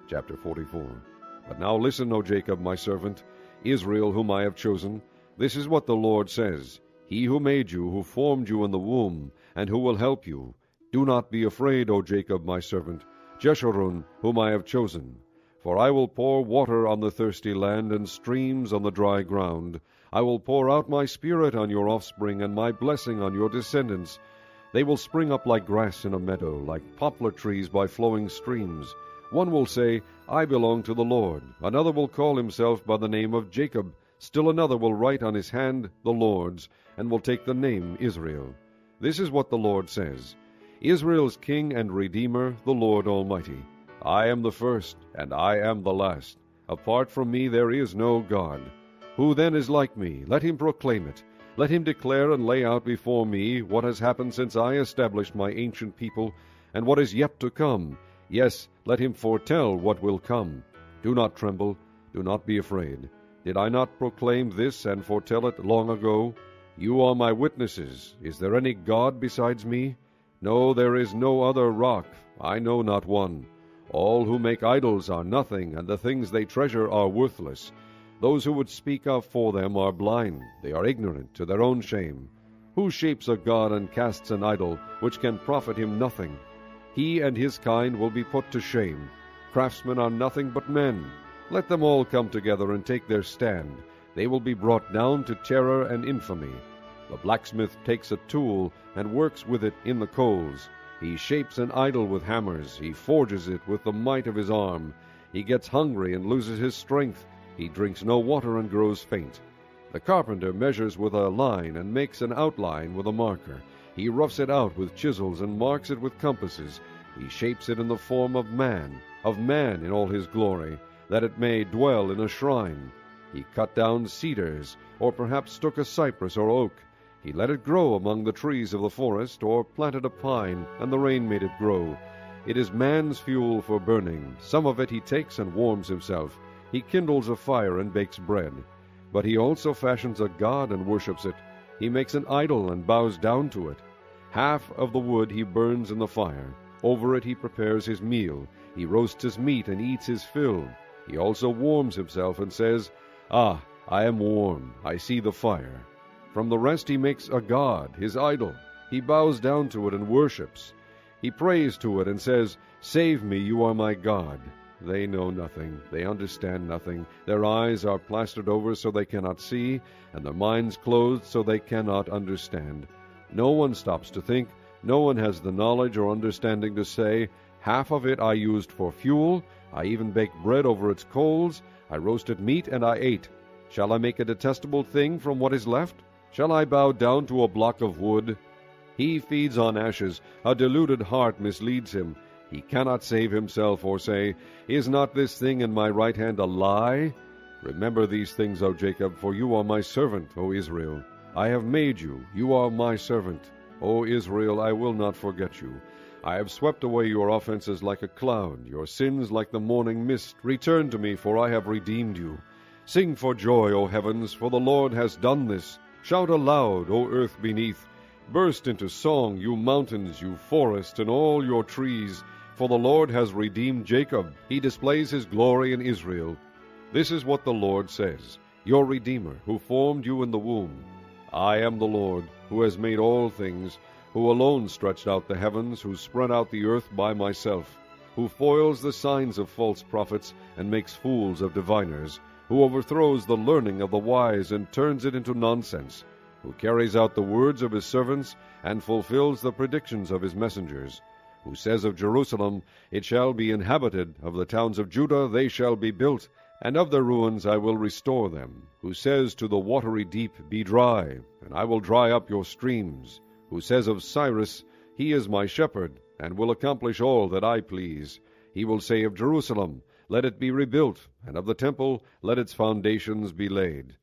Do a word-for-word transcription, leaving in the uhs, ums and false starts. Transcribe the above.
Chapter forty-four. But now listen, O Jacob, my servant, Israel, whom I have chosen. This is what the Lord says, He who made you, who formed you in the womb, and who will help you. Do not be afraid, O Jacob, my servant, Jeshurun, whom I have chosen. For I will pour water on the thirsty land, and streams on the dry ground. I will pour out my spirit on your offspring, and my blessing on your descendants. They will spring up like grass in a meadow, like poplar trees by flowing streams. One will say, I belong to the Lord. Another will call himself by the name of Jacob. Still another will write on his hand, the Lord's, and will take the name Israel. This is what the Lord says, Israel's King and Redeemer, the Lord Almighty. I am the first, and I am the last. Apart from me there is no God. Who then is like me? Let him proclaim it. Let him declare and lay out before me what has happened since I established my ancient people, and what is yet to come. Yes, let him foretell what will come. Do not tremble, do not be afraid. Did I not proclaim this and foretell it long ago? You are my witnesses. Is there any God besides me? No, there is no other rock. I know not one. All who make idols are nothing, and the things they treasure are worthless. Those who would speak up for them are blind. They are ignorant to their own shame. Who shapes a god and casts an idol, which can profit him nothing? He and his kind will be put to shame. Craftsmen are nothing but men. Let them all come together and take their stand. They will be brought down to terror and infamy. The blacksmith takes a tool and works with it in the coals. He shapes an idol with hammers. He forges it with the might of his arm. He gets hungry and loses his strength. He drinks no water and grows faint. The carpenter measures with a line and makes an outline with a marker. He roughs it out with chisels and marks it with compasses. He shapes it in the form of man, of man in all his glory, that it may dwell in a shrine. He cut down cedars, or perhaps took a cypress or oak. He let it grow among the trees of the forest, or planted a pine, and the rain made it grow. It is man's fuel for burning. Some of it he takes and warms himself. He kindles a fire and bakes bread. But he also fashions a god and worships it. He makes an idol and bows down to it. Half of the wood he burns in the fire. Over it he prepares his meal. He roasts his meat and eats his fill. He also warms himself and says, Ah, I am warm. I see the fire. From the rest he makes a god, his idol. He bows down to it and worships. He prays to it and says, Save me, you are my God. They know nothing. They understand nothing. Their eyes are plastered over so they cannot see, and their minds closed so they cannot understand. No one stops to think. No one has the knowledge or understanding to say, Half of it I used for fuel. I even baked bread over its coals. I roasted meat and I ate. Shall I make a detestable thing from what is left? Shall I bow down to a block of wood? He feeds on ashes. A deluded heart misleads him. He cannot save himself or say, Is not this thing in my right hand a lie? Remember these things, O Jacob, for you are my servant, O Israel. I have made you. You are my servant. O Israel, I will not forget you. I have swept away your offenses like a cloud, your sins like the morning mist. Return to me, for I have redeemed you. Sing for joy, O heavens, for the Lord has done this. Shout aloud, O earth beneath. Burst into song, you mountains, you forests, and all your trees. For the Lord has redeemed Jacob. He displays his glory in Israel. This is what the Lord says, your Redeemer, who formed you in the womb. I am the Lord, who has made all things, who alone stretched out the heavens, who spread out the earth by myself, who foils the signs of false prophets and makes fools of diviners, who overthrows the learning of the wise and turns it into nonsense, who carries out the words of his servants and fulfills the predictions of his messengers, who says of Jerusalem, It shall be inhabited, of the towns of Judah they shall be built, and of their ruins I will restore them, who says to the watery deep, Be dry, and I will dry up your streams, who says of Cyrus, He is my shepherd, and will accomplish all that I please. He will say of Jerusalem, Let it be rebuilt, and of the temple, let its foundations be laid.